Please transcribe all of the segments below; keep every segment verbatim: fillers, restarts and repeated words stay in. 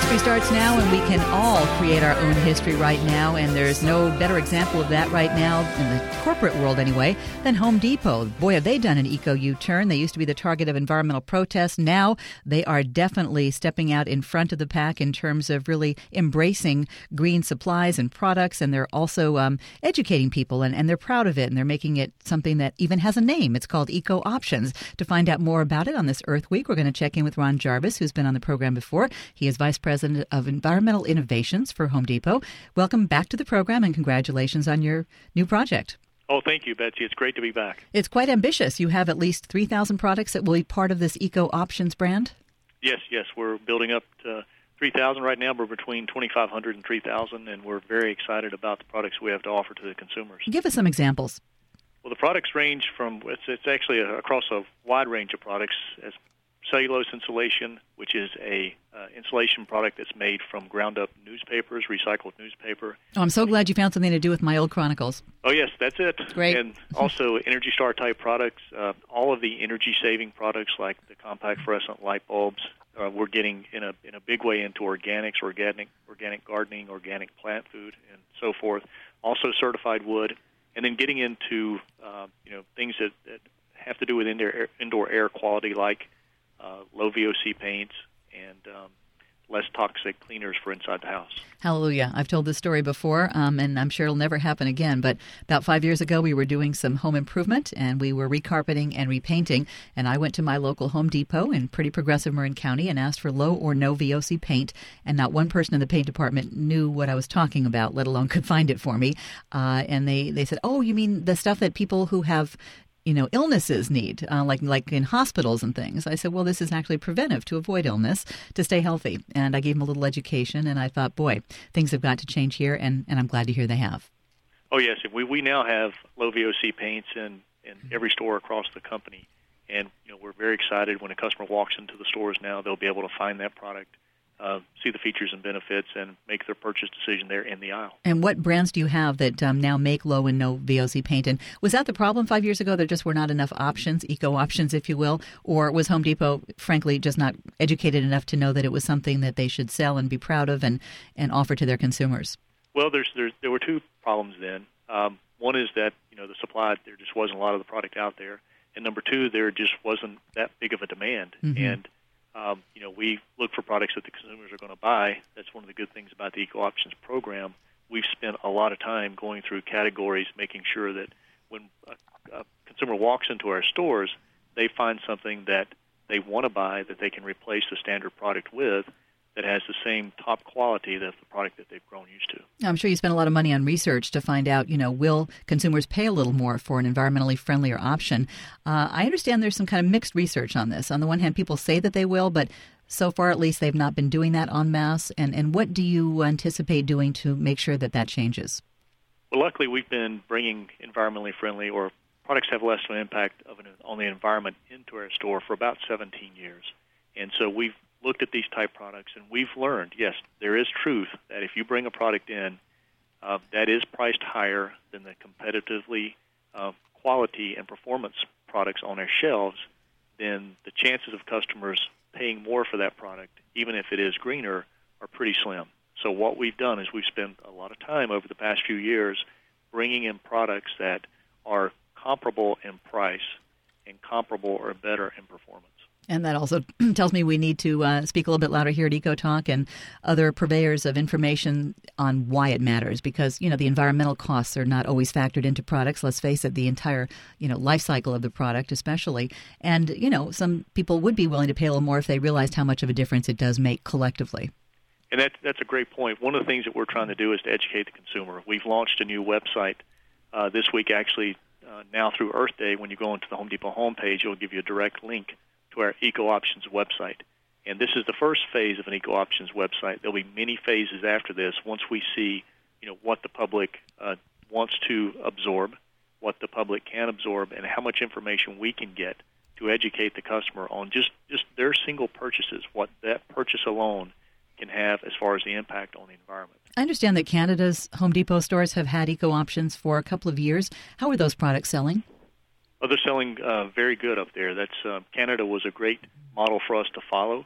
History starts now, and we can all create our own history right now, and there's no better example of that right now, in the corporate world anyway, than Home Depot. Boy, have they done an eco U-turn. They used to be the target of environmental protests. Now they are definitely stepping out in front of the pack in terms of really embracing green supplies and products, and they're also um, educating people, and, and they're proud of it, and they're making it something that even has a name. It's called Eco Options. To find out more about it on this Earth Week, we're going to check in with Ron Jarvis, who's been on the program before. He is Vice President of Environmental Innovations for Home Depot. Welcome back to the program, and congratulations on your new project. Oh, thank you, Betsy. It's great to be back. It's quite ambitious. You have at least three thousand products that will be part of this Eco Options brand? Yes, yes. We're building up to three thousand right now. We're between twenty-five hundred and three thousand, and we're very excited about the products we have to offer to the consumers. Give us some examples. Well, the products range from, it's, it's actually a, across a wide range of products, as cellulose insulation, which is a uh, insulation product that's made from ground-up newspapers, recycled newspaper. Oh, I'm so glad you found something to do with my old Chronicles. Oh, yes, that's it. Great. And also Energy Star-type products, uh, all of the energy-saving products like the compact fluorescent light bulbs. Uh, we're getting in a in a big way into organics, organic organic gardening, organic plant food, and so forth. Also certified wood, and then getting into uh, you know things that, that have to do with indoor air, indoor air quality, like Uh, low V O C paints and um, less toxic cleaners for inside the house. Hallelujah. I've told this story before, um, and I'm sure it'll never happen again, but about five years ago we were doing some home improvement, and we were recarpeting and repainting, and I went to my local Home Depot in pretty progressive Marin County and asked for low or no V O C paint, and not one person in the paint department knew what I was talking about, let alone could find it for me. Uh, and they, they said, oh, you mean the stuff that people who have you know, illnesses need, uh, like like in hospitals and things. I said, well, this is actually preventive to avoid illness, to stay healthy. And I gave them a little education, and I thought, boy, things have got to change here, and, and I'm glad to hear they have. Oh, yes. We we now have low V O C paints in, in every store across the company. And, you know, we're very excited when a customer walks into the stores now, they'll be able to find that product, Uh, see the features and benefits, and make their purchase decision there in the aisle. And what brands do you have that um, now make low and no V O C paint? And was that the problem five years ago? There just were not enough options, eco options, if you will? Or was Home Depot, frankly, just not educated enough to know that it was something that they should sell and be proud of and, and offer to their consumers? Well, there's, there's there were two problems then. Um, one is that, you know, the supply, there just wasn't a lot of the product out there. And number two, there just wasn't that big of a demand. Mm-hmm. And Um, you know, we look for products that the consumers are going to buy. That's one of the good things about the Eco Options program. We've spent a lot of time going through categories, making sure that when a, a consumer walks into our stores, they find something that they want to buy that they can replace the standard product with, that has the same top quality as the product that they've grown used to. I'm sure you spent a lot of money on research to find out, you know, will consumers pay a little more for an environmentally friendlier option? Uh, I understand there's some kind of mixed research on this. On the one hand, people say that they will, but so far at least they've not been doing that en masse. And, and what do you anticipate doing to make sure that that changes? Well, luckily we've been bringing environmentally friendly or products have less of an impact of an, on the environment into our store for about seventeen years. And so we've looked at these type products, and we've learned, yes, there is truth that if you bring a product in uh, that is priced higher than the competitively uh, quality and performance products on our shelves, then the chances of customers paying more for that product, even if it is greener, are pretty slim. So what we've done is we've spent a lot of time over the past few years bringing in products that are comparable in price and comparable or better in performance. And that also tells me we need to uh, speak a little bit louder here at Eco Talk and other purveyors of information on why it matters, because, you know, the environmental costs are not always factored into products. Let's face it, the entire, you know, life cycle of the product especially. And, you know, some people would be willing to pay a little more if they realized how much of a difference it does make collectively. And that, that's a great point. One of the things that we're trying to do is to educate the consumer. We've launched a new website uh, this week, actually, uh, now through Earth Day. When you go into the Home Depot homepage, it'll give you a direct link to our Eco Options website. And this is the first phase of an Eco Options website. There'll be many phases after this once we see, you know, what the public uh, wants to absorb, what the public can absorb, and how much information we can get to educate the customer on just, just their single purchases, what that purchase alone can have as far as the impact on the environment. I understand that Canada's Home Depot stores have had Eco Options for a couple of years. How are those products selling? Oh, they're selling uh, very good up there. That's uh, Canada was a great model for us to follow.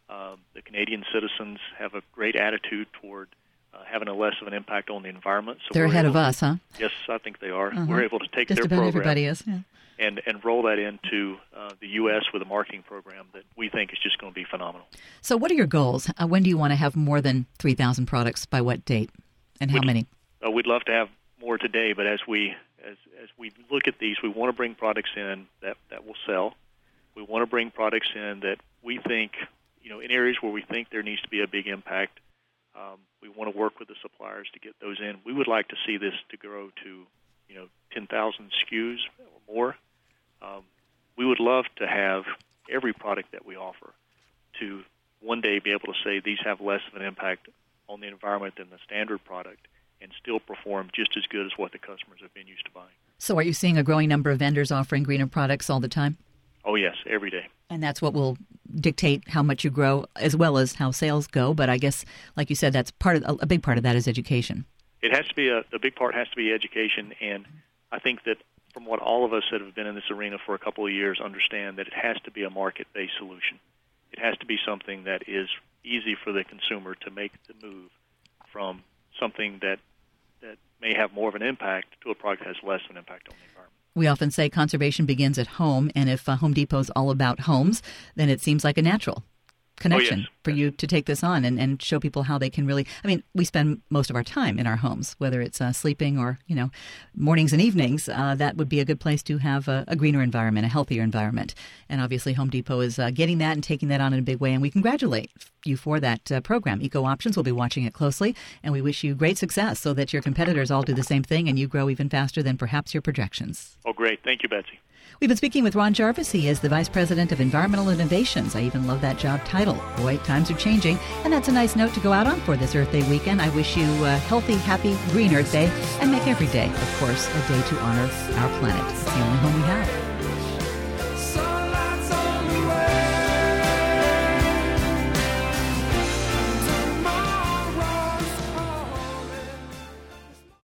Uh, the Canadian citizens have a great attitude toward uh, having a less of an impact on the environment. So They're ahead of to, us, huh? Yes, I think they are. Uh-huh. We're able to take Just their about program everybody is, yeah. and, and roll that into uh, the U S with a marketing program that we think is just going to be phenomenal. So what are your goals? Uh, when do you want to have more than three thousand products? By what date? And how we'd, many? Uh, we'd love to have more today, but as we as, as we look at these, we want to bring products in that, that will sell. We want to bring products in that we think, you know, in areas where we think there needs to be a big impact. Um, we want to work with the suppliers to get those in. We would like to see this to grow to, you know, ten thousand S K Us or more. Um, we would love to have every product that we offer to one day be able to say these have less of an impact on the environment than the standard product and still perform just as good as what the customers have been used to buying. So are you seeing a growing number of vendors offering greener products all the time? Oh, yes, every day. And that's what will dictate how much you grow as well as how sales go. But I guess, like you said, that's part of a big part of that is education. It has to be a, the big part has to be education. And I think that from what all of us that have been in this arena for a couple of years understand that it has to be a market-based solution. It has to be something that is easy for the consumer to make the move from something that that may have more of an impact to a product that has less of an impact on the environment. We often say conservation begins at home, and if uh, Home Depot's all about homes, then it seems like a natural connection oh, yes. for yes. you to take this on and, and show people how they can really, I mean, we spend most of our time in our homes, whether it's uh, sleeping or, you know, mornings and evenings. Uh, that would be a good place to have a, a greener environment, a healthier environment. And obviously Home Depot is uh, getting that and taking that on in a big way, and we congratulate you for that uh, program. Eco Options will be watching it closely, and we wish you great success so that your competitors all do the same thing and you grow even faster than perhaps your projections. Oh, great. Thank you, Betsy. We've been speaking with Ron Jarvis. He is the Vice President of Environmental Innovations. I even love that job title. Boy, times are changing. And that's a nice note to go out on for this Earth Day weekend. I wish you a healthy, happy, green Earth Day, and make every day, of course, a day to honor our planet. It's the only home we have.